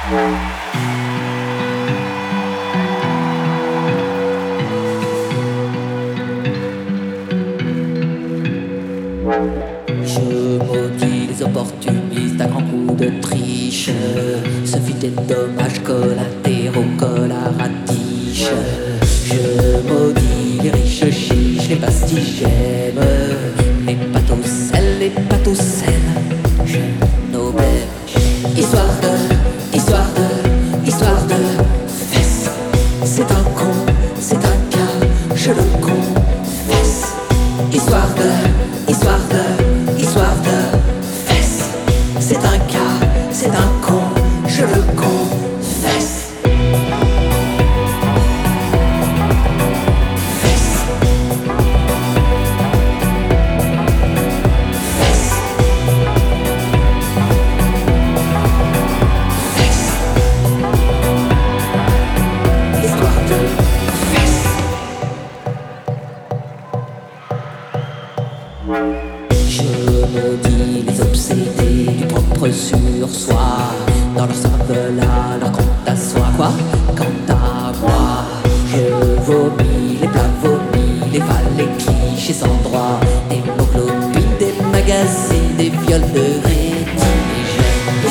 Je maudis les opportunistes à grands coups de triche. Ce fut des dommages collatéraux, collaratiches. Je maudis les riches chiches, les pastigèmes, les pâtes au sel, les pâtes au sel. Je n'obère. Histoire de fesses. C'est un con, c'est un cas, je le confesse. Histoire de fesses. C'est un cas, c'est un con, je le confesse. Fesses. Fesses. Fesses. Histoire de fesses. Je maudis les obsédés du propre sur soi. Dans leur cervelas, leur compte à soi. Quoi? Quant à moi, je vomis les plats vomis, les vals, les clichés sans droit, des mots-globines, des magazines, des viols de rédigènes.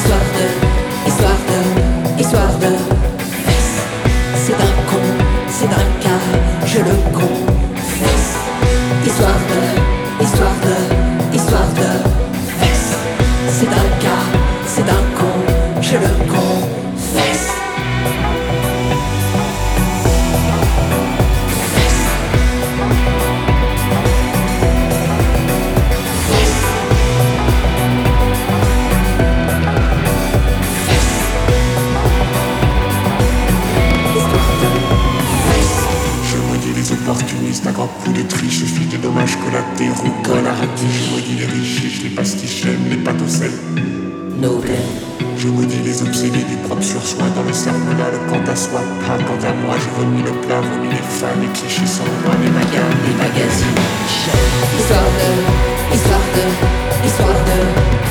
Histoire de fesses. C'est un con, c'est un cas, je le confesse. Histoire de fesses. C'est un cas, c'est un con, je le confesse. Fesses. Fesses. Fesses. Histoire de fesses. Je maudis les opportunistes à grands coups de triche. Je fiche des dommages collatéraux, collaratiches. Je maudis les riches, les pastichèmes, les pâtes au sel. Noble. Je maudis les obsédés du propre sur soi. Dans le cerveau-là, le quant à soi. Pas quant à moi, je vomis le plat, vomis les femmes, les clichés sans droit, les Les magazines. Histoire de